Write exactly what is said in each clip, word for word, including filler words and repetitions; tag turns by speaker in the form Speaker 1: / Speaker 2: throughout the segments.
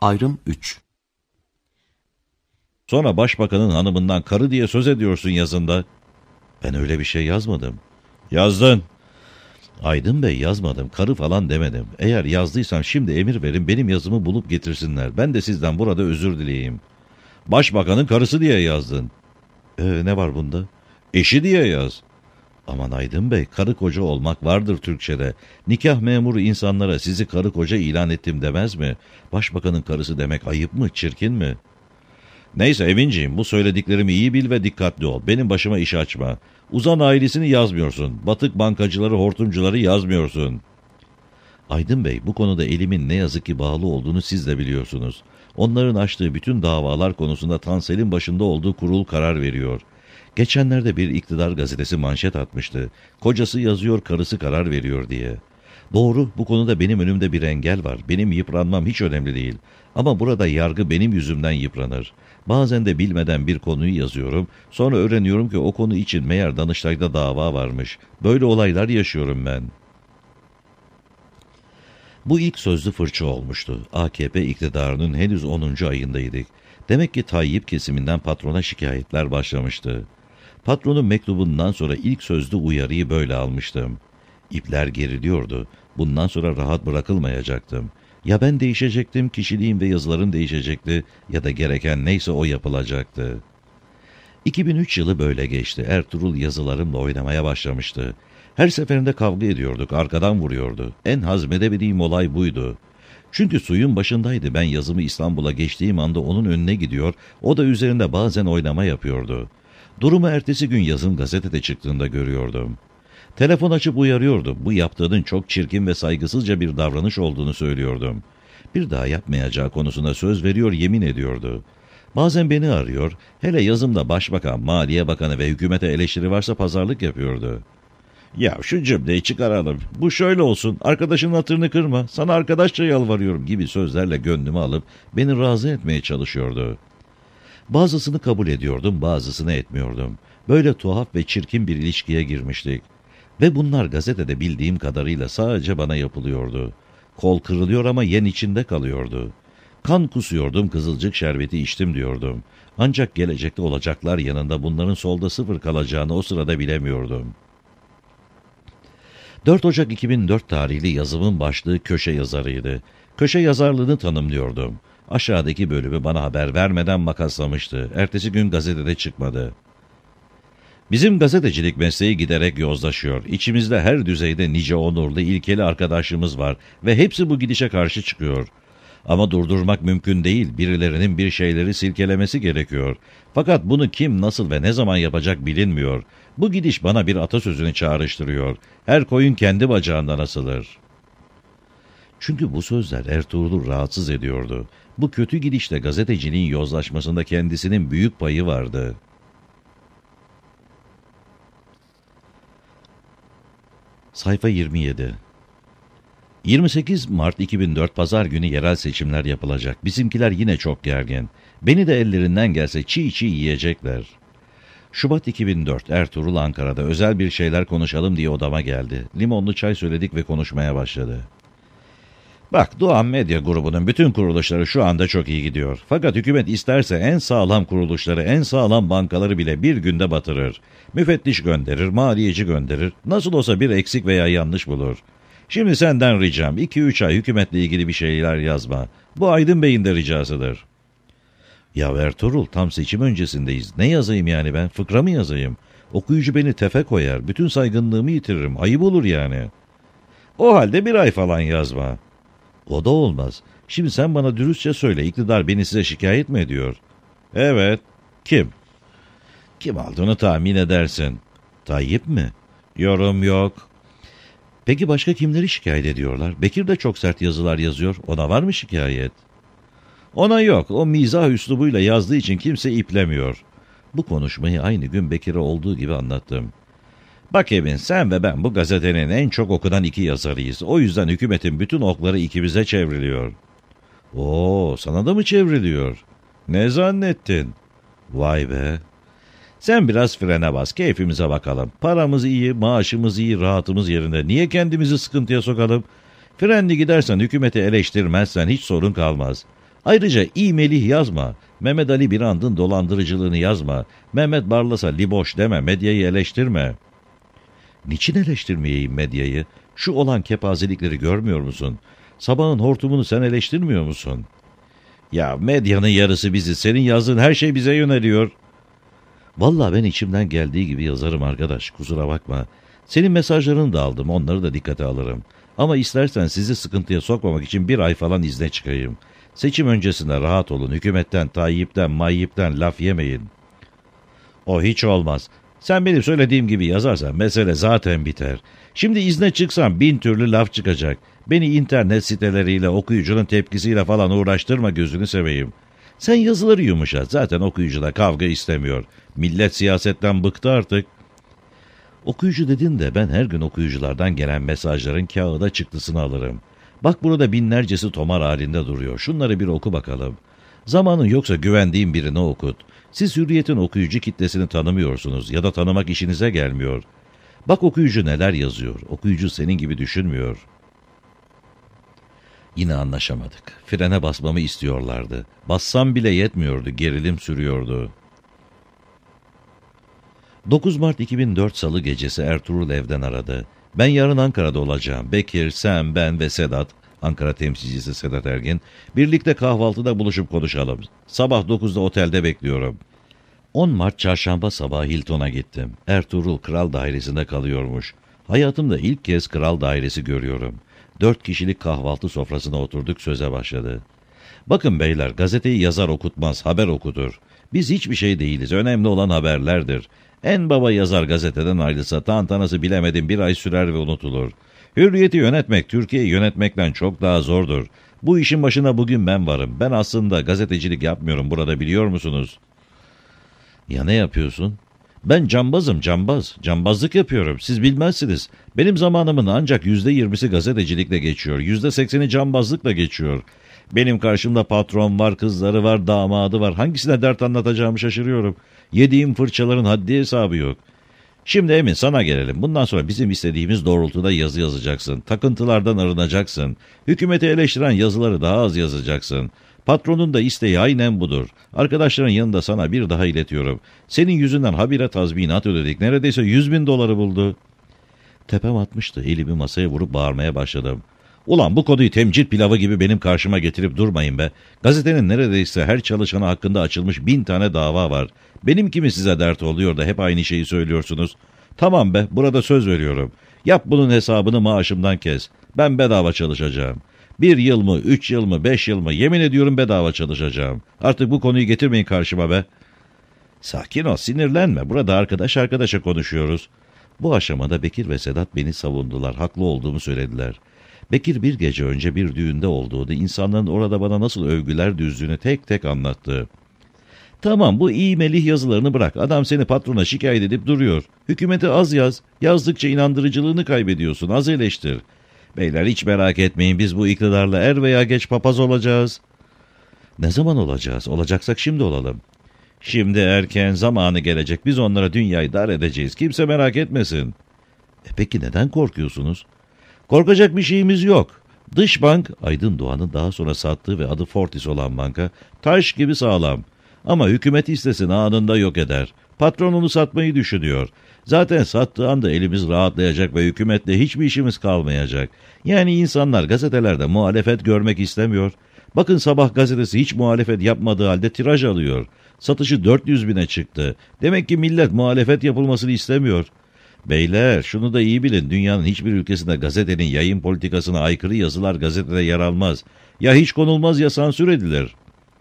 Speaker 1: Ayrım üç.
Speaker 2: Sonra başbakanın hanımından karı diye söz ediyorsun yazında. Ben öyle bir şey yazmadım. Yazdın. Aydın Bey, yazmadım, karı falan demedim. Eğer yazdıysam şimdi emir verin, benim yazımı bulup getirsinler. Ben de sizden burada özür dileyeyim. Başbakanın karısı diye yazdın. Ee, ne var bunda? Eşi diye yaz. Aman Aydın Bey, karı koca olmak vardır Türkçe'de. Nikah memuru insanlara sizi karı koca ilan ettim demez mi? Başbakanın karısı demek ayıp mı, çirkin mi? Neyse Evinciğim, bu söylediklerimi iyi bil ve dikkatli ol. Benim başıma iş açma. Uzan ailesini yazmıyorsun. Batık bankacıları, hortumcuları yazmıyorsun. Aydın Bey, bu konuda elimin ne yazık ki bağlı olduğunu siz de biliyorsunuz. Onların açtığı bütün davalar konusunda Tansel'in başında olduğu kurul karar veriyor. Geçenlerde bir iktidar gazetesi manşet atmıştı. Kocası yazıyor, karısı karar veriyor diye. Doğru, bu konuda benim önümde bir engel var. Benim yıpranmam hiç önemli değil. Ama burada yargı benim yüzümden yıpranır. Bazen de bilmeden bir konuyu yazıyorum. Sonra öğreniyorum ki o konu için meğer Danıştay'da dava varmış. Böyle olaylar yaşıyorum ben. Bu ilk sözlü fırça olmuştu. A K P iktidarının henüz onuncu ayındaydık. Demek ki Tayyip kesiminden patrona şikayetler başlamıştı. Patronun mektubundan sonra ilk sözlü uyarıyı böyle almıştım. İpler geriliyordu. Bundan sonra rahat bırakılmayacaktım. Ya ben değişecektim, kişiliğim ve yazılarım değişecekti ya da gereken neyse o yapılacaktı. iki bin üç yılı böyle geçti. Ertuğrul yazılarımla oynamaya başlamıştı. Her seferinde kavga ediyorduk, arkadan vuruyordu. En hazmedemediğim olay buydu. Çünkü suyun başındaydı. Ben yazımı İstanbul'a geçtiğim anda onun önüne gidiyor, o da üzerinde bazen oynama yapıyordu. Durumu ertesi gün yazım gazetede çıktığında görüyordum. Telefon açıp uyarıyordu. Bu yaptığının çok çirkin ve saygısızca bir davranış olduğunu söylüyordum. Bir daha yapmayacağı konusunda söz veriyor, yemin ediyordu. Bazen beni arıyor, hele yazımda başbakan, maliye bakanı ve hükümete eleştiri varsa pazarlık yapıyordu. Ya şu cümleyi çıkaralım, bu şöyle olsun, arkadaşının hatırını kırma, sana arkadaşça yalvarıyorum gibi sözlerle gönlümü alıp beni razı etmeye çalışıyordu. Bazısını kabul ediyordum, bazısını etmiyordum. Böyle tuhaf ve çirkin bir ilişkiye girmiştik. Ve bunlar gazetede bildiğim kadarıyla sadece bana yapılıyordu. Kol kırılıyor ama yen içinde kalıyordu. Kan kusuyordum, kızılcık şerbeti içtim diyordum. Ancak gelecekte olacaklar yanında bunların solda sıfır kalacağını o sırada bilemiyordum. dört Ocak iki bin dört tarihli yazımın başlığı köşe yazarıydı. Köşe yazarlığını tanımlıyordum. Aşağıdaki bölümü bana haber vermeden makaslamıştı. Ertesi gün gazetede çıkmadı. Bizim gazetecilik mesleği giderek yozlaşıyor. İçimizde her düzeyde nice onurlu, ilkeli arkadaşımız var ve hepsi bu gidişe karşı çıkıyor. Ama durdurmak mümkün değil, birilerinin bir şeyleri silkelemesi gerekiyor. Fakat bunu kim, nasıl ve ne zaman yapacak bilinmiyor. Bu gidiş bana bir atasözünü çağrıştırıyor. Her koyun kendi bacağından asılır. Çünkü bu sözler Ertuğrul'u rahatsız ediyordu. Bu kötü gidişte gazeteciliğin yozlaşmasında kendisinin büyük payı vardı. Sayfa yirmi yedi. yirmi sekiz Mart iki bin dört Pazar günü yerel seçimler yapılacak. Bizimkiler yine çok gergin. Beni de ellerinden gelse çiğ çiğ yiyecekler. Şubat iki bin dört Ertuğrul Ankara'da özel bir şeyler konuşalım diye odama geldi. Limonlu çay söyledik ve konuşmaya başladı. Bak, Doğan Medya grubunun bütün kuruluşları şu anda çok iyi gidiyor. Fakat hükümet isterse en sağlam kuruluşları, en sağlam bankaları bile bir günde batırır. Müfettiş gönderir, maliyeci gönderir. Nasıl olsa bir eksik veya yanlış bulur. Şimdi senden ricam iki üç ay hükümetle ilgili bir şeyler yazma. Bu Aydın Bey'in de ricasıdır. Ya Ertuğrul, tam seçim öncesindeyiz. Ne yazayım yani ben? Fıkra mı yazayım? Okuyucu beni tefe koyar. Bütün saygınlığımı yitiririm. Ayıp olur yani. O halde bir ay falan yazma. O da olmaz. Şimdi sen bana dürüstçe söyle, iktidar beni size şikayet mi ediyor? Evet. Kim? Kim aldığını tahmin edersin. Tayyip mi? Yorum yok. Peki başka kimleri şikayet ediyorlar? Bekir de çok sert yazılar yazıyor. Ona var mı şikayet? Ona yok. O mizah üslubuyla yazdığı için kimse iplemiyor. Bu konuşmayı aynı gün Bekir'e olduğu gibi anlattım. Bak Emin, sen ve ben bu gazetenin en çok okunan iki yazarıyız. O yüzden hükümetin bütün okları ikimize çevriliyor. Oo, sana da mı çevriliyor? Ne zannettin? Vay be. Sen biraz frene bas, keyfimize bakalım. Paramız iyi, maaşımız iyi, rahatımız yerinde. Niye kendimizi sıkıntıya sokalım? Frenli gidersen, hükümeti eleştirmezsen hiç sorun kalmaz. Ayrıca iyi Melih yazma. Mehmet Ali Birand'ın dolandırıcılığını yazma. Mehmet Barlas'a liboş deme, medyayı eleştirme. Niçin eleştirmeyeyim medyayı? Şu olan kepazelikleri görmüyor musun? Sabahın hortumunu sen eleştirmiyor musun? Ya medyanın yarısı bizi, senin yazdığın her şey bize yöneliyor. Vallahi ben içimden geldiği gibi yazarım arkadaş, kusura bakma. Senin mesajlarını da aldım, onları da dikkate alırım. Ama istersen sizi sıkıntıya sokmamak için bir ay falan izne çıkayım. Seçim öncesinde rahat olun, hükümetten, Tayyip'ten, Mayyip'ten laf yemeyin. O hiç olmaz. Sen benim söylediğim gibi yazarsan mesele zaten biter. Şimdi izne çıksam bin türlü laf çıkacak. Beni internet siteleriyle, okuyucunun tepkisiyle falan uğraştırma, gözünü seveyim. Sen yazıları yumuşat, zaten okuyucu da kavga istemiyor. Millet siyasetten bıktı artık. Okuyucu dedin de ben her gün okuyuculardan gelen mesajların kağıda çıktısını alırım. Bak burada binlercesi tomar halinde duruyor. Şunları bir oku bakalım. Zamanın yoksa güvendiğin birini okut. Siz Hürriyet'in okuyucu kitlesini tanımıyorsunuz ya da tanımak işinize gelmiyor. Bak okuyucu neler yazıyor. Okuyucu senin gibi düşünmüyor. Yine anlaşamadık. Frene basmamı istiyorlardı. Bassam bile yetmiyordu. Gerilim sürüyordu. dokuz Mart iki bin dört Salı gecesi Ertuğrul evden aradı. Ben yarın Ankara'da olacağım. Bekir, sen, ben ve Sedat, Ankara temsilcisi Sedat Ergin, birlikte kahvaltıda buluşup konuşalım. Sabah dokuzda otelde bekliyorum. on Mart Çarşamba sabahı Hilton'a gittim. Ertuğrul Kral Dairesi'nde kalıyormuş. Hayatımda ilk kez Kral Dairesi görüyorum. Dört kişilik kahvaltı sofrasına oturduk, söze başladı. Bakın beyler, gazeteyi yazar okutmaz, haber okutur. Biz hiçbir şey değiliz, önemli olan haberlerdir. En baba yazar gazeteden ayrılsa tantanası bilemedim bir ay sürer ve unutulur. Hürriyeti yönetmek, Türkiye'yi yönetmekten çok daha zordur. Bu işin başına bugün ben varım. Ben aslında gazetecilik yapmıyorum burada, biliyor musunuz? Ya ne yapıyorsun? Ben cambazım, cambaz. Cambazlık yapıyorum. Siz bilmezsiniz. Benim zamanımın ancak yüzde yirmisi gazetecilikle geçiyor. Yüzde sekseni cambazlıkla geçiyor. Benim karşımda patron var, kızları var, damadı var. Hangisine dert anlatacağımı şaşırıyorum. Yediğim fırçaların haddi hesabı yok. Şimdi Emin, sana gelelim. Bundan sonra bizim istediğimiz doğrultuda yazı yazacaksın. Takıntılardan arınacaksın. Hükümeti eleştiren yazıları daha az yazacaksın. Patronun da isteği aynen budur. Arkadaşların yanında sana bir daha iletiyorum. Senin yüzünden habire tazminat ödedik. Neredeyse yüz bin doları buldu. Tepem atmıştı. Elimi masaya vurup bağırmaya başladım. Ulan bu konuyu temcit pilavı gibi benim karşıma getirip durmayın be. Gazetenin neredeyse her çalışanı hakkında açılmış bin tane dava var. Benimki mi size dert oluyor da hep aynı şeyi söylüyorsunuz? Tamam be, burada söz veriyorum. Yap bunun hesabını, maaşımdan kes. Ben bedava çalışacağım. Bir yıl mı, üç yıl mı, beş yıl mı, yemin ediyorum bedava çalışacağım. Artık bu konuyu getirmeyin karşıma be. Sakin ol, sinirlenme. Burada arkadaş arkadaşa konuşuyoruz. Bu aşamada Bekir ve Sedat beni savundular. Haklı olduğumu söylediler. Bekir bir gece önce bir düğünde olduğunu, insanların orada bana nasıl övgüler düzdüğünü tek tek anlattı. Tamam, bu iyi Melih yazılarını bırak. Adam seni patrona şikayet edip duruyor. Hükümete az yaz. Yazdıkça inandırıcılığını kaybediyorsun. Az eleştir. Beyler hiç merak etmeyin, biz bu iktidarla er veya geç papaz olacağız. Ne zaman olacağız? Olacaksak şimdi olalım. Şimdi erken, zamanı gelecek. Biz onlara dünyayı dar edeceğiz. Kimse merak etmesin. E peki neden korkuyorsunuz? Korkacak bir şeyimiz yok. Dış bank, Aydın Doğan'ın daha sonra sattığı ve adı Fortis olan banka, taş gibi sağlam. Ama hükümet istesin anında yok eder. Patron onu satmayı düşünüyor. Zaten sattığı anda elimiz rahatlayacak ve hükümetle hiçbir işimiz kalmayacak. Yani insanlar gazetelerde muhalefet görmek istemiyor. Bakın Sabah gazetesi hiç muhalefet yapmadığı halde tiraj alıyor. Satışı dört yüz bine çıktı. Demek ki millet muhalefet yapılmasını istemiyor. Beyler şunu da iyi bilin, dünyanın hiçbir ülkesinde gazetenin yayın politikasına aykırı yazılar gazetede yer almaz. Ya hiç konulmaz ya sansür edilir.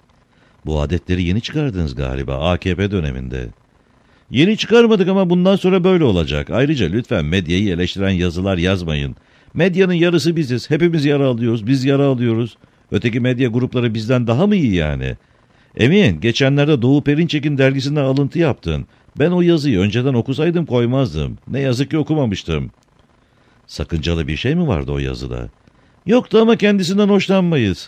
Speaker 2: Bu adetleri yeni çıkardınız galiba A K P döneminde. Yeni çıkarmadık ama bundan sonra böyle olacak. Ayrıca lütfen medyayı eleştiren yazılar yazmayın. Medyanın yarısı biziz. Hepimiz yara alıyoruz. Biz yara alıyoruz. Öteki medya grupları bizden daha mı iyi yani? Emin, geçenlerde Doğu Perinçek'in dergisinden alıntı yaptın. Ben o yazıyı önceden okusaydım koymazdım. Ne yazık ki okumamıştım. Sakıncalı bir şey mi vardı o yazıda? Yoktu ama kendisinden hoşlanmayız.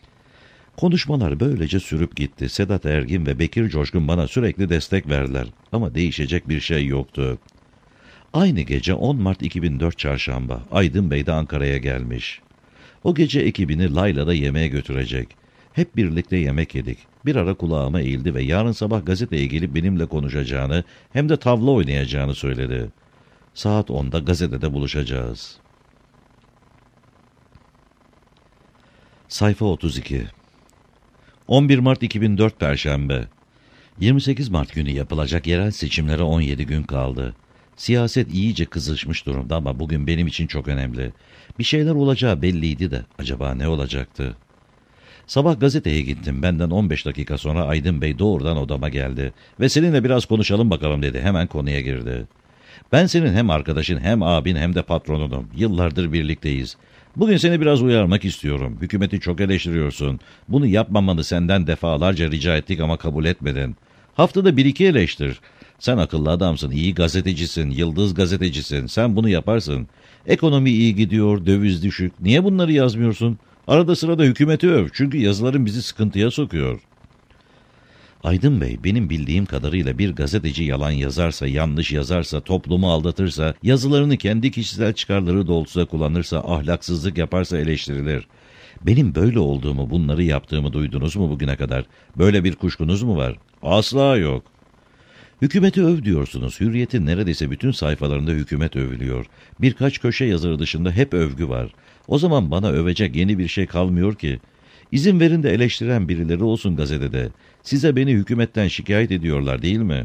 Speaker 2: Konuşmalar böylece sürüp gitti. Sedat Ergin ve Bekir Coşkun bana sürekli destek verdiler. Ama değişecek bir şey yoktu. Aynı gece on Mart iki bin dört Çarşamba, Aydın Bey de Ankara'ya gelmiş. O gece ekibini Layla'da yemeğe götürecek. Hep birlikte yemek yedik. Bir ara kulağıma eğildi ve yarın sabah gazeteye gelip benimle konuşacağını hem de tavla oynayacağını söyledi. Saat onda gazetede buluşacağız. Sayfa otuz iki. on bir Mart iki bin dört Perşembe. yirmi sekiz Mart günü yapılacak yerel seçimlere on yedi gün kaldı. Siyaset iyice kızışmış durumda ama bugün benim için çok önemli. Bir şeyler olacağı belliydi de acaba ne olacaktı? Sabah gazeteye gittim. Benden on beş dakika sonra Aydın Bey doğrudan odama geldi. Ve seninle biraz konuşalım bakalım dedi. Hemen konuya girdi. Ben senin hem arkadaşın hem abin hem de patronunum. Yıllardır birlikteyiz. Bugün seni biraz uyarmak istiyorum. Hükümeti çok eleştiriyorsun. Bunu yapmamanı senden defalarca rica ettik ama kabul etmedin. Haftada bir iki eleştir. Sen akıllı adamsın, iyi gazetecisin, yıldız gazetecisin. Sen bunu yaparsın. Ekonomi iyi gidiyor, döviz düşük. Niye bunları yazmıyorsun? Arada sırada hükümeti öv. Çünkü yazıların bizi sıkıntıya sokuyor. Aydın Bey, benim bildiğim kadarıyla bir gazeteci yalan yazarsa, yanlış yazarsa, toplumu aldatırsa, yazılarını kendi kişisel çıkarları doğrultusunda kullanırsa, ahlaksızlık yaparsa eleştirilir. Benim böyle olduğumu, bunları yaptığımı duydunuz mu bugüne kadar? Böyle bir kuşkunuz mu var? Asla yok. Hükümeti öv diyorsunuz. Hürriyet'in neredeyse bütün sayfalarında hükümet övülüyor. Birkaç köşe yazarı dışında hep övgü var. O zaman bana övecek yeni bir şey kalmıyor ki. İzin verin de eleştiren birileri olsun gazetede. Size beni hükümetten şikayet ediyorlar değil mi?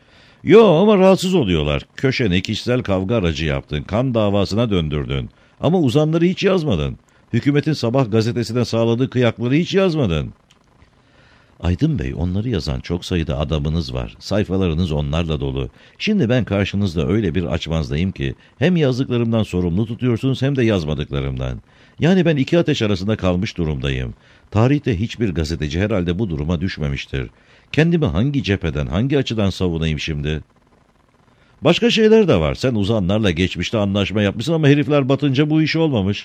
Speaker 2: Yo ama rahatsız oluyorlar. Köşeni kişisel kavga aracı yaptın. Kan davasına döndürdün. Ama uzanları hiç yazmadın. Hükümetin Sabah gazetesine sağladığı kıyakları hiç yazmadın. Aydın Bey, onları yazan çok sayıda adamınız var. Sayfalarınız onlarla dolu. Şimdi ben karşınızda öyle bir açmazdayım ki hem yazdıklarımdan sorumlu tutuyorsunuz hem de yazmadıklarımdan. Yani ben iki ateş arasında kalmış durumdayım. Tarihte hiçbir gazeteci herhalde bu duruma düşmemiştir. Kendimi hangi cepheden, hangi açıdan savunayım şimdi? Başka şeyler de var. Sen uzanlarla geçmişte anlaşma yapmışsın ama herifler batınca bu iş olmamış.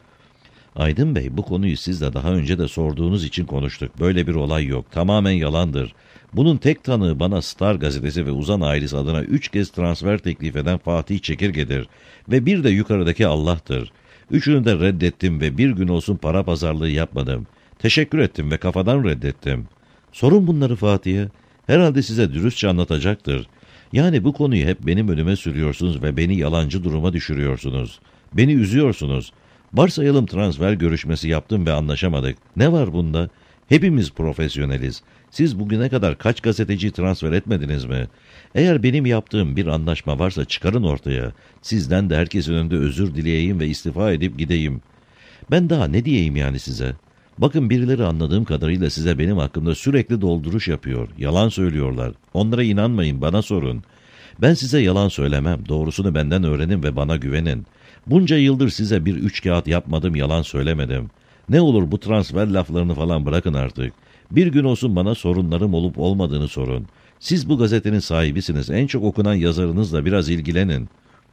Speaker 2: Aydın Bey, bu konuyu siz de daha önce de sorduğunuz için konuştuk. Böyle bir olay yok. Tamamen yalandır. Bunun tek tanığı bana Star gazetesi ve Uzan ailesi adına üç kez transfer teklif eden Fatih Çekirge'dir. Ve bir de yukarıdaki Allah'tır. Üçünü de reddettim ve bir gün olsun para pazarlığı yapmadım. Teşekkür ettim ve kafadan reddettim. Sorun bunları Fatih'e. Herhalde size dürüstçe anlatacaktır. Yani bu konuyu hep benim önüme sürüyorsunuz ve beni yalancı duruma düşürüyorsunuz. Beni üzüyorsunuz. Varsayalım transfer görüşmesi yaptım ve anlaşamadık. Ne var bunda? Hepimiz profesyoneliz. Siz bugüne kadar kaç gazeteciyi transfer etmediniz mi? Eğer benim yaptığım bir anlaşma varsa çıkarın ortaya. Sizden de herkesin önünde özür dileyeyim ve istifa edip gideyim. Ben daha ne diyeyim yani size? Bakın birileri anladığım kadarıyla size benim hakkımda sürekli dolduruş yapıyor. Yalan söylüyorlar. Onlara inanmayın, bana sorun. Ben size yalan söylemem. Doğrusunu benden öğrenin ve bana güvenin. Bunca yıldır size bir üç kağıt yapmadım, yalan söylemedim. Ne olur bu transfer laflarını falan bırakın artık. Bir gün olsun bana sorunlarım olup olmadığını sorun. Siz bu gazetenin sahibisiniz. En çok okunan yazarınızla biraz ilgilenin.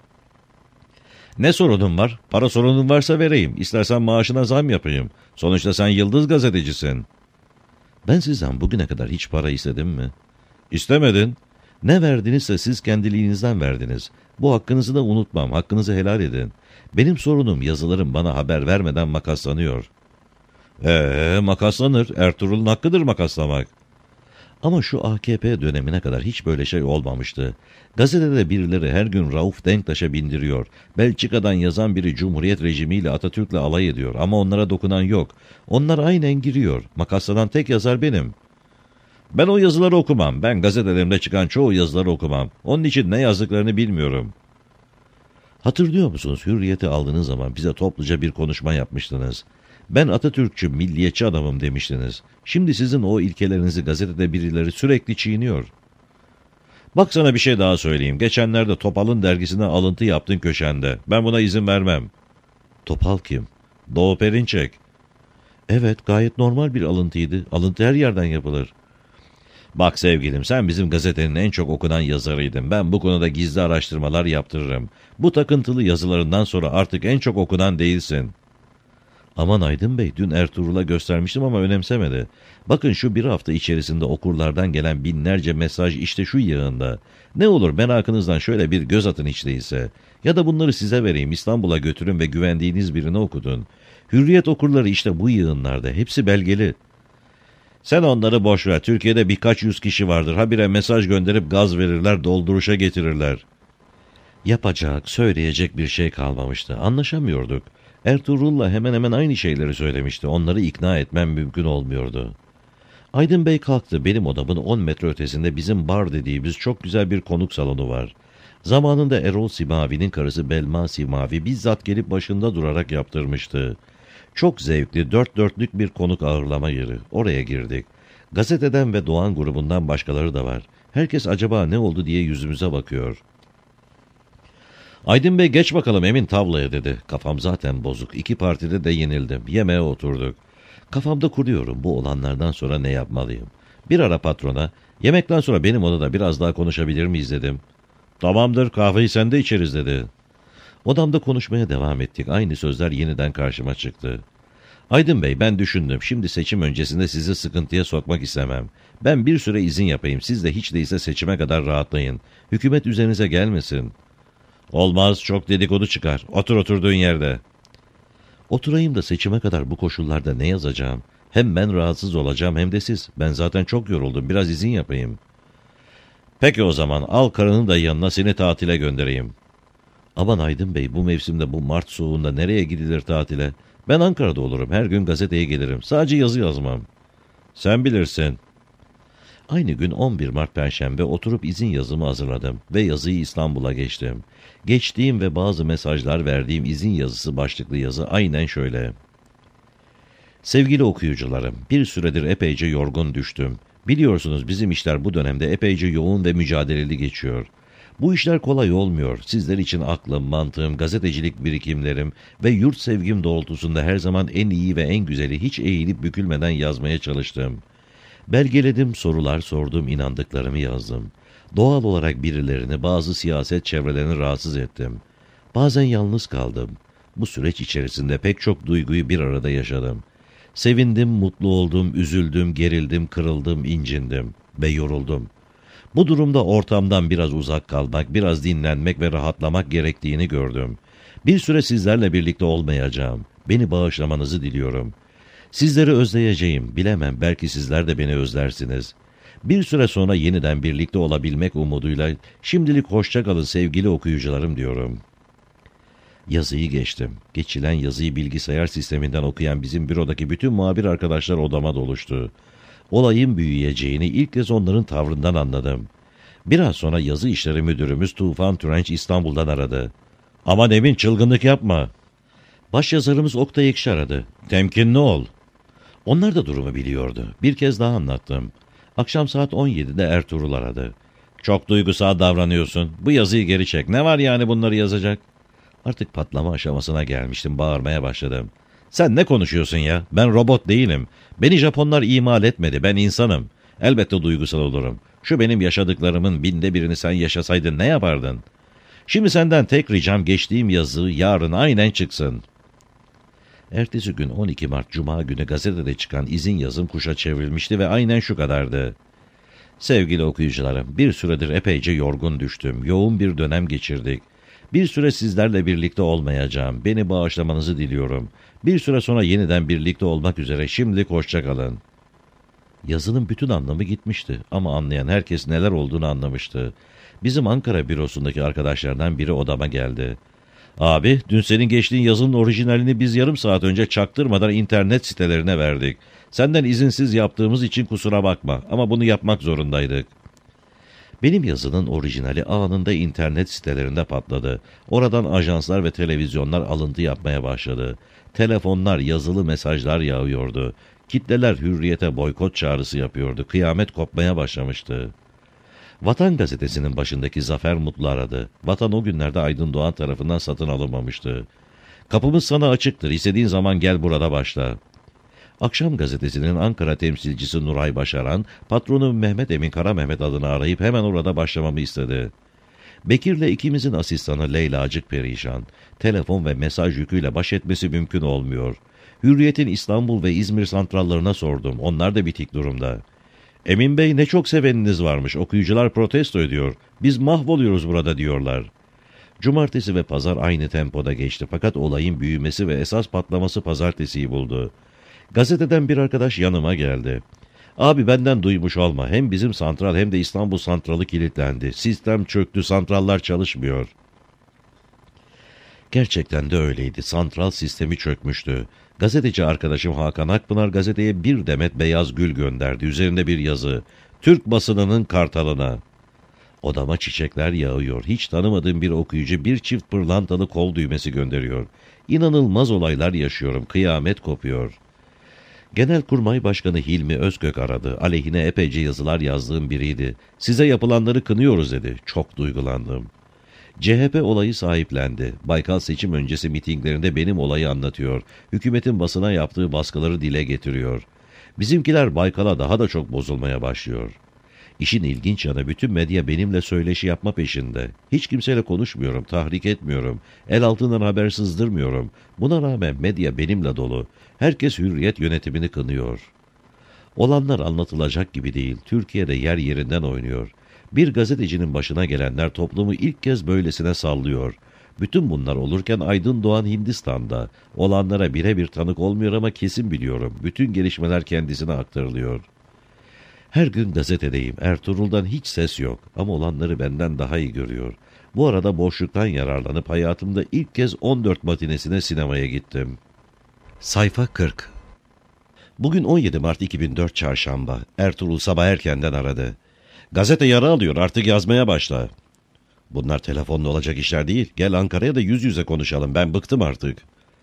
Speaker 2: Ne sorunun var? Para sorunun varsa vereyim. İstersen maaşına zam yapayım. Sonuçta sen yıldız gazetecisin. Ben sizden bugüne kadar hiç para istedim mi? İstemedin. Ne verdinizse siz kendiliğinizden verdiniz. Bu hakkınızı da unutmam. Hakkınızı helal edin. Benim sorunum yazılarım bana haber vermeden makaslanıyor. Eee makaslanır. Ertuğrul'un hakkıdır makaslamak. Ama şu A K P dönemine kadar hiç böyle şey olmamıştı. Gazetede birileri her gün Rauf Denktaş'a bindiriyor. Belçika'dan yazan biri Cumhuriyet rejimiyle Atatürk'le alay ediyor. Ama onlara dokunan yok. Onlar aynen giriyor. Makaslanan tek yazar benim. Ben o yazıları okumam. Ben gazetelerimde çıkan çoğu yazıları okumam. Onun için ne yazdıklarını bilmiyorum. Hatırlıyor musunuz? Hürriyet'i aldığınız zaman bize topluca bir konuşma yapmıştınız. Ben Atatürkçü, milliyetçi adamım demiştiniz. Şimdi sizin o ilkelerinizi gazetede birileri sürekli çiğniyor. Bak sana bir şey daha söyleyeyim. Geçenlerde Topal'ın dergisine alıntı yaptın köşende. Ben buna izin vermem. Topal kim? Doğu Perinçek. Evet, gayet normal bir alıntıydı. Alıntı her yerden yapılır. Bak sevgilim, sen bizim gazetenin en çok okunan yazarıydın. Ben bu konuda gizli araştırmalar yaptırırım. Bu takıntılı yazılarından sonra artık en çok okunan değilsin. Aman Aydın Bey, dün Ertuğrul'a göstermiştim ama önemsemedi. Bakın şu bir hafta içerisinde okurlardan gelen binlerce mesaj işte şu yığında. Ne olur merakınızdan şöyle bir göz atın hiç değilse. Ya da bunları size vereyim, İstanbul'a götürün ve güvendiğiniz birini okutun. Hürriyet okurları işte bu yığınlarda, hepsi belgeli. Sen onları boş ver. Türkiye'de birkaç yüz kişi vardır. Habire mesaj gönderip gaz verirler, dolduruşa getirirler. Yapacak, söyleyecek bir şey kalmamıştı. Anlaşamıyorduk. Ertuğrul'la hemen hemen aynı şeyleri söylemişti. Onları ikna etmem mümkün olmuyordu. Aydın Bey kalktı. Benim odamın on metre ötesinde bizim bar dediğimiz çok güzel bir konuk salonu var. Zamanında Erol Simavi'nin karısı Belma Simavi bizzat gelip başında durarak yaptırmıştı. Çok zevkli, dört dörtlük bir konuk ağırlama yeri. Oraya girdik. Gazeteden ve Doğan grubundan başkaları da var. Herkes acaba ne oldu diye yüzümüze bakıyor. Aydın Bey geç bakalım Emin tavlaya dedi. Kafam zaten bozuk. İki partide de yenildim. Yemeğe oturduk. Kafamda kuruyorum bu olanlardan sonra ne yapmalıyım. Bir ara patrona yemekten sonra benim odada biraz daha konuşabilir miyiz dedim. Tamamdır kahveyi sen de içeriz dedi. Odamda konuşmaya devam ettik. Aynı sözler yeniden karşıma çıktı. Aydın Bey ben düşündüm. Şimdi seçim öncesinde sizi sıkıntıya sokmak istemem. Ben bir süre izin yapayım. Siz de hiç değilse seçime kadar rahatlayın. Hükümet üzerinize gelmesin. Olmaz çok dedikodu çıkar. Otur oturduğun yerde. Oturayım da seçime kadar bu koşullarda ne yazacağım? Hem ben rahatsız olacağım hem de siz. Ben zaten çok yoruldum. Biraz izin yapayım. Peki o zaman al karını da yanına seni tatile göndereyim. Aman Aydın Bey bu mevsimde bu Mart soğuğunda nereye gidilir tatile? Ben Ankara'da olurum. Her gün gazeteye gelirim. Sadece yazı yazmam. Sen bilirsin. Aynı gün on bir Mart Perşembe oturup izin yazımı hazırladım ve yazıyı İstanbul'a geçtim. Geçtiğim ve bazı mesajlar verdiğim izin yazısı başlıklı yazı aynen şöyle. Sevgili okuyucularım, bir süredir epeyce yorgun düştüm. Biliyorsunuz bizim işler bu dönemde epeyce yoğun ve mücadeleli geçiyor. Bu işler kolay olmuyor. Sizler için aklım, mantığım, gazetecilik birikimlerim ve yurt sevgim doğrultusunda her zaman en iyi ve en güzeli hiç eğilip bükülmeden yazmaya çalıştım. Belgeledim, sorular sordum, inandıklarımı yazdım. Doğal olarak birilerini, bazı siyaset çevrelerini rahatsız ettim. Bazen yalnız kaldım. Bu süreç içerisinde pek çok duyguyu bir arada yaşadım. Sevindim, mutlu oldum, üzüldüm, gerildim, kırıldım, incindim ve yoruldum. Bu durumda ortamdan biraz uzak kalmak, biraz dinlenmek ve rahatlamak gerektiğini gördüm. Bir süre sizlerle birlikte olmayacağım. Beni bağışlamanızı diliyorum. Sizleri özleyeceğim, bilemem belki sizler de beni özlersiniz. Bir süre sonra yeniden birlikte olabilmek umuduyla şimdilik hoşça kalın sevgili okuyucularım diyorum. Yazıyı geçtim. Geçilen yazıyı bilgisayar sisteminden okuyan bizim bürodaki bütün muhabir arkadaşlar odama doluştu. Olayın büyüyeceğini ilk kez onların tavrından anladım. Biraz sonra yazı işleri müdürümüz Tufan Türenç İstanbul'dan aradı. Aman Emin çılgınlık yapma. Başyazarımız Oktay Ekşi aradı. Temkinli ol. Onlar da durumu biliyordu. Bir kez daha anlattım. Akşam saat on yedide Ertuğrul aradı. Çok duygusal davranıyorsun. Bu yazıyı geri çek. Ne var yani bunları yazacak? Artık patlama aşamasına gelmiştim. Bağırmaya başladım. Sen ne konuşuyorsun ya? Ben robot değilim. Beni Japonlar imal etmedi. Ben insanım. Elbette duygusal olurum. Şu benim yaşadıklarımın binde birini sen yaşasaydın ne yapardın? Şimdi senden tek ricam geçtiğim yazı yarın aynen çıksın. Ertesi gün on iki Mart Cuma günü gazetede çıkan izin yazım kuşa çevrilmişti ve aynen şu kadardı. Sevgili okuyucularım, bir süredir epeyce yorgun düştüm. Yoğun bir dönem geçirdik. Bir süre sizlerle birlikte olmayacağım. Beni bağışlamanızı diliyorum. Bir süre sonra yeniden birlikte olmak üzere şimdilik hoşça kalın. Yazının bütün anlamı gitmişti ama anlayan herkes neler olduğunu anlamıştı. Bizim Ankara bürosundaki arkadaşlardan biri odama geldi. Abi, dün senin geçtiğin yazının orijinalini biz yarım saat önce çaktırmadan internet sitelerine verdik. Senden izinsiz yaptığımız için kusura bakma ama bunu yapmak zorundaydık. Benim yazının orijinali anında internet sitelerinde patladı. Oradan ajanslar ve televizyonlar alıntı yapmaya başladı. Telefonlar, yazılı mesajlar yağıyordu. Kitleler hürriyete boykot çağrısı yapıyordu. Kıyamet kopmaya başlamıştı. Vatan gazetesinin başındaki Zafer Mutlu aradı. Vatan o günlerde Aydın Doğan tarafından satın alınmamıştı. Kapımız sana açıktır. İstediğin zaman gel burada başla. Akşam gazetesinin Ankara temsilcisi Nuray Başaran, patronu Mehmet Emin Kara Mehmet adını arayıp hemen orada başlamamı istedi. Bekir'le ikimizin asistanı Leylacık perişan. Telefon ve mesaj yüküyle baş etmesi mümkün olmuyor. Hürriyet'in İstanbul ve İzmir santrallarına sordum. Onlar da bitik durumda. Emin Bey ne çok seveniniz varmış. Okuyucular protesto ediyor. Biz mahvoluyoruz burada diyorlar. Cumartesi ve pazar aynı tempoda geçti. Fakat olayın büyümesi ve esas patlaması pazartesiyi buldu. Gazeteden bir arkadaş yanıma geldi. Abi benden duymuş olma. Hem bizim santral hem de İstanbul santralı kilitlendi. Sistem çöktü, santrallar çalışmıyor. Gerçekten de öyleydi. Santral sistemi çökmüştü. Gazeteci arkadaşım Hakan Akpınar gazeteye bir demet beyaz gül gönderdi. Üzerinde bir yazı. Türk basınının kartalına. Odama çiçekler yağıyor. Hiç tanımadığım bir okuyucu bir çift pırlantalı kol düğmesi gönderiyor. İnanılmaz olaylar yaşıyorum. Kıyamet kopuyor. Genelkurmay Başkanı Hilmi Özkök aradı. Aleyhine epeyce yazılar yazdığım biriydi. Size yapılanları kınıyoruz dedi. Çok duygulandım. C H P olayı sahiplendi. Baykal seçim öncesi mitinglerinde benim olayı anlatıyor. Hükümetin basına yaptığı baskıları dile getiriyor. Bizimkiler Baykal'a daha da çok bozulmaya başlıyor. İşin ilginç yanı bütün medya benimle söyleşi yapma peşinde. Hiç kimseyle konuşmuyorum, tahrik etmiyorum. El altından haber sızdırmıyorum. Buna rağmen medya benimle dolu. Herkes hürriyet yönetimini kınıyor. Olanlar anlatılacak gibi değil. Türkiye'de yer yerinden oynuyor. Bir gazetecinin başına gelenler toplumu ilk kez böylesine sallıyor. Bütün bunlar olurken Aydın Doğan Hindistan'da. Olanlara birebir tanık olmuyor ama kesin biliyorum. Bütün gelişmeler kendisine aktarılıyor. Her gün gazetedeyim. Ertuğrul'dan hiç ses yok. Ama olanları benden daha iyi görüyor. Bu arada boşluktan yararlanıp hayatımda ilk kez on dört matinesine sinemaya gittim. Sayfa kırk. Bugün on yedi Mart iki bin dört Çarşamba. Ertuğrul sabah erkenden aradı. Gazete yara alıyor, artık yazmaya başla. Bunlar telefonla olacak işler değil. Gel Ankara'ya da yüz yüze konuşalım, ben bıktım artık.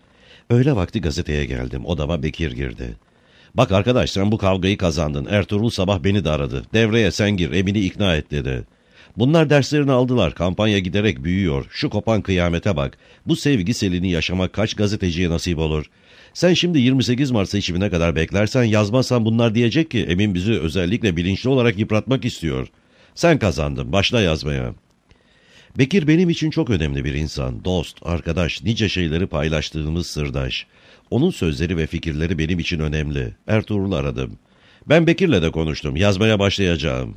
Speaker 2: Öğle vakti gazeteye geldim. Odama Bekir girdi. Bak arkadaş, sen bu kavgayı kazandın. Ertuğrul sabah beni de aradı. Devreye sen gir, Emin'i ikna et dedi. Bunlar derslerini aldılar. Kampanya giderek büyüyor. Şu kopan kıyamete bak. Bu sevgi selini yaşamak kaç gazeteciye nasip olur? Sen şimdi yirmi sekiz Mart seçimine kadar beklersen, yazmazsan bunlar diyecek ki Emin bizi özellikle bilinçli olarak yıpratmak istiyor. Sen kazandın, başla yazmaya. Bekir benim için çok önemli bir insan, dost, arkadaş, nice şeyleri paylaştığımız sırdaş. Onun sözleri ve fikirleri benim için önemli. Ertuğrul'u aradım. Ben Bekir'le de konuştum, yazmaya başlayacağım.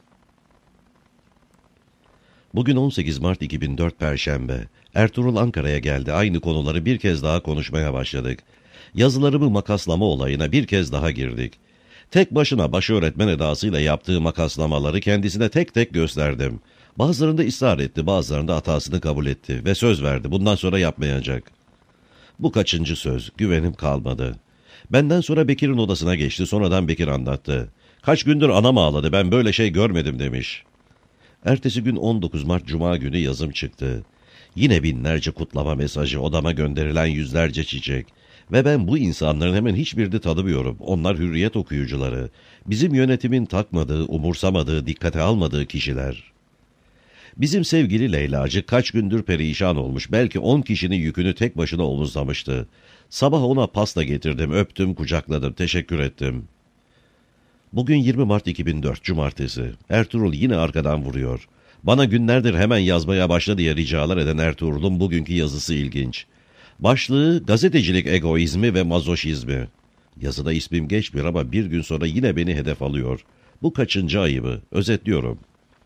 Speaker 2: Bugün on sekiz Mart iki bin dört Perşembe. Ertuğrul Ankara'ya geldi. Aynı konuları bir kez daha konuşmaya başladık. Yazılarımı makaslama olayına bir kez daha girdik. Tek başına baş öğretmen edasıyla yaptığı makaslamaları kendisine tek tek gösterdim. Bazılarında ısrar etti, bazılarında hatasını kabul etti ve söz verdi. Bundan sonra yapmayacak. Bu kaçıncı söz? Güvenim kalmadı. Benden sonra Bekir'in odasına geçti. Sonradan Bekir anlattı. Kaç gündür anam ağladı, ben böyle şey görmedim demiş. Ertesi gün on dokuz Mart Cuma günü yazım çıktı. Yine binlerce kutlama mesajı, odama gönderilen yüzlerce çiçek. Ve ben bu insanların hemen hiçbirini tanımıyorum. Onlar hürriyet okuyucuları. Bizim yönetimin takmadığı, umursamadığı, dikkate almadığı kişiler. Bizim sevgili Leylacı kaç gündür perişan olmuş. Belki on kişinin yükünü tek başına omuzlamıştı. Sabah ona pasta getirdim, öptüm, kucakladım, teşekkür ettim. Bugün yirmi Mart iki bin dört Cumartesi. Ertuğrul yine arkadan vuruyor. Bana günlerdir hemen yazmaya başla diye ricalar eden Ertuğrul'un bugünkü yazısı ilginç. Başlığı gazetecilik egoizmi ve mazoşizmi. Yazıda ismim geçmiyor ama bir gün sonra yine beni hedef alıyor. Bu kaçıncı ayıbı? Özetliyorum.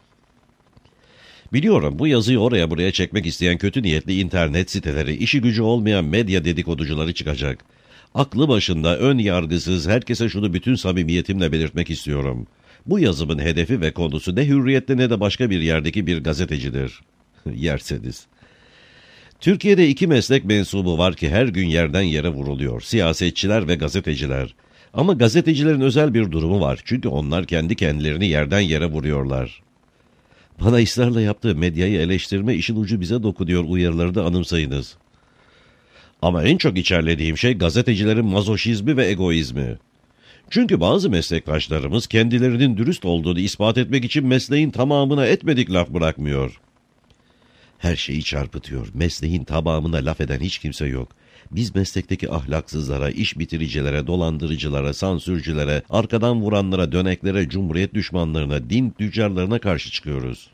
Speaker 2: Biliyorum bu yazıyı oraya buraya çekmek isteyen kötü niyetli internet siteleri, işi gücü olmayan medya dedikoducuları çıkacak. Aklı başında, ön yargısız, herkese şunu bütün samimiyetimle belirtmek istiyorum. Bu yazımın hedefi ve konusu ne hürriyette ne de başka bir yerdeki bir gazetecidir. Yerseniz. Türkiye'de iki meslek mensubu var ki her gün yerden yere vuruluyor. Siyasetçiler ve gazeteciler. Ama gazetecilerin özel bir durumu var. Çünkü onlar kendi kendilerini yerden yere vuruyorlar. Bana ısrarla yaptığı medyayı eleştirme işin ucu bize dokunuyor uyarıları da anımsayınız. Ama en çok içerlediğim şey gazetecilerin mazoşizmi ve egoizmi. Çünkü bazı meslektaşlarımız kendilerinin dürüst olduğunu ispat etmek için mesleğin tamamına etmedik laf bırakmıyor. Her şeyi çarpıtıyor. Mesleğin tamamına laf eden hiç kimse yok. Biz meslekteki ahlaksızlara, iş bitiricilere, dolandırıcılara, sansürcülere, arkadan vuranlara, döneklere, cumhuriyet düşmanlarına, din tüccarlarına karşı çıkıyoruz.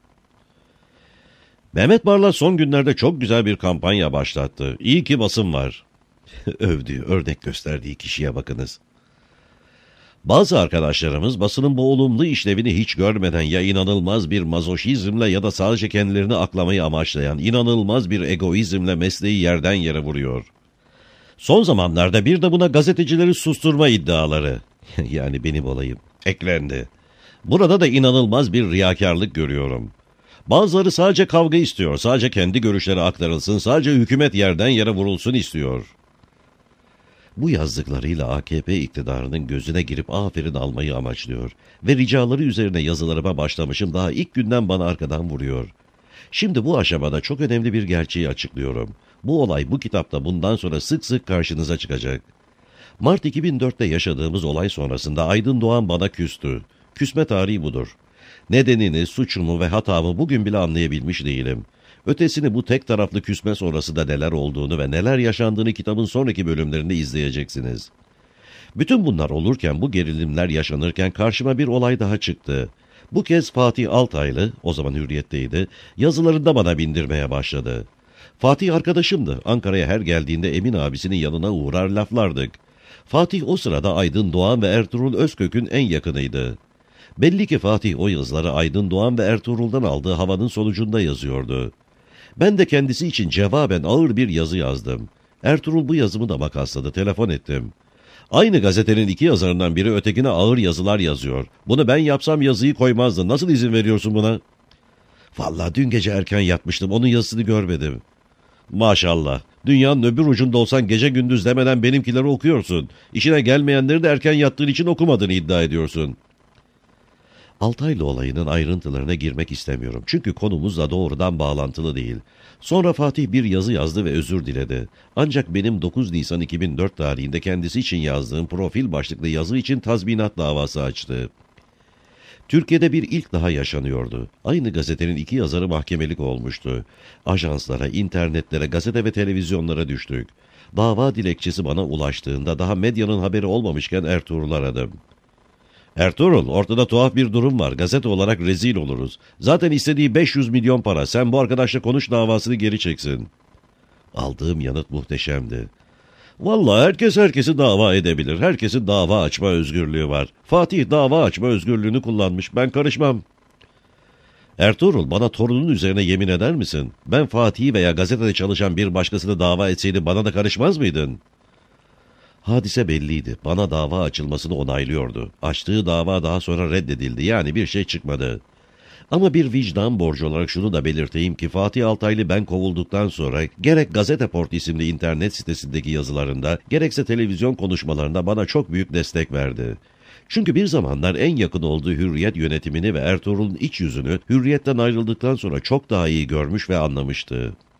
Speaker 2: Mehmet Barlas son günlerde çok güzel bir kampanya başlattı. İyi ki basın var. Övdüğü, örnek gösterdiği kişiye bakınız. Bazı arkadaşlarımız basının bu olumlu işlevini hiç görmeden ya inanılmaz bir mazoşizmle ya da sadece kendilerini aklamayı amaçlayan inanılmaz bir egoizmle mesleği yerden yere vuruyor. Son zamanlarda bir de buna gazetecileri susturma iddiaları.
Speaker 1: Yani benim olayım. Eklendi. Burada da inanılmaz bir riyakarlık görüyorum. Bazıları sadece kavga istiyor, sadece kendi görüşleri aktarılsın, sadece hükümet yerden yere vurulsun istiyor. Bu yazdıklarıyla A K P iktidarının gözüne girip aferin almayı amaçlıyor. Ve ricaları üzerine yazılarıma başlamışım, daha ilk günden bana arkadan vuruyor. Şimdi bu aşamada çok önemli bir gerçeği açıklıyorum. Bu olay bu kitapta bundan sonra sık sık karşınıza çıkacak. Mart iki bin dörtte yaşadığımız olay sonrasında Aydın Doğan bana küstü. Küsme tarihi budur. Nedenini, suçumu ve hatamı bugün bile anlayabilmiş değilim. Ötesini bu tek taraflı küsme sonrası da neler olduğunu ve neler yaşandığını kitabın sonraki bölümlerinde izleyeceksiniz. Bütün bunlar olurken, bu gerilimler yaşanırken karşıma bir olay daha çıktı. Bu kez Fatih Altaylı, o zaman Hürriyet'teydi, yazılarında bana bindirmeye başladı. Fatih arkadaşımdı. Ankara'ya her geldiğinde Emin abisinin yanına uğrar laflardık. Fatih o sırada Aydın Doğan ve Ertuğrul Özkök'ün en yakınıydı. Belli ki Fatih o yazıları Aydın Doğan ve Ertuğrul'dan aldığı havanın sonucunda yazıyordu. Ben de kendisi için cevaben ağır bir yazı yazdım. Ertuğrul bu yazımı da makasladı, telefon ettim. Aynı gazetenin iki yazarından biri ötekine ağır yazılar yazıyor. Bunu ben yapsam yazıyı koymazdın. Nasıl izin veriyorsun buna? Vallahi dün gece erken yatmıştım. Onun yazısını görmedim. Maşallah. Dünyanın öbür ucunda olsan gece gündüz demeden benimkileri okuyorsun. İşine gelmeyenleri de erken yattığın için okumadığını iddia ediyorsun. Altaylı olayının ayrıntılarına girmek istemiyorum. Çünkü konumuzla doğrudan bağlantılı değil. Sonra Fatih bir yazı yazdı ve özür diledi. Ancak benim dokuz Nisan iki bin dört tarihinde kendisi için yazdığım profil başlıklı yazı için tazminat davası açtı. Türkiye'de bir ilk daha yaşanıyordu. Aynı gazetenin iki yazarı mahkemelik olmuştu. Ajanslara, internetlere, gazete ve televizyonlara düştük. Dava dilekçesi bana ulaştığında daha medyanın haberi olmamışken Ertuğrul'u aradım. Ertuğrul, ortada tuhaf bir durum var. Gazete olarak rezil oluruz. Zaten istediği beş yüz milyon para. Sen bu arkadaşla konuş, davasını geri çeksin. Aldığım yanıt muhteşemdi. Vallahi herkes herkesi dava edebilir. Herkesin dava açma özgürlüğü var. Fatih dava açma özgürlüğünü kullanmış. Ben karışmam. Ertuğrul, bana torunun üzerine yemin eder misin? Ben Fatih'i veya gazetede çalışan bir başkasını dava etseydi bana da karışmaz mıydın? Hadise belliydi. Bana dava açılmasını onaylıyordu. Açtığı dava daha sonra reddedildi. Yani bir şey çıkmadı. Ama bir vicdan borcu olarak şunu da belirteyim ki Fatih Altaylı ben kovulduktan sonra gerek Gazeteport isimli internet sitesindeki yazılarında gerekse televizyon konuşmalarında bana çok büyük destek verdi. Çünkü bir zamanlar en yakın olduğu Hürriyet yönetimini ve Ertuğrul'un iç yüzünü Hürriyet'ten ayrıldıktan sonra çok daha iyi görmüş ve anlamıştı.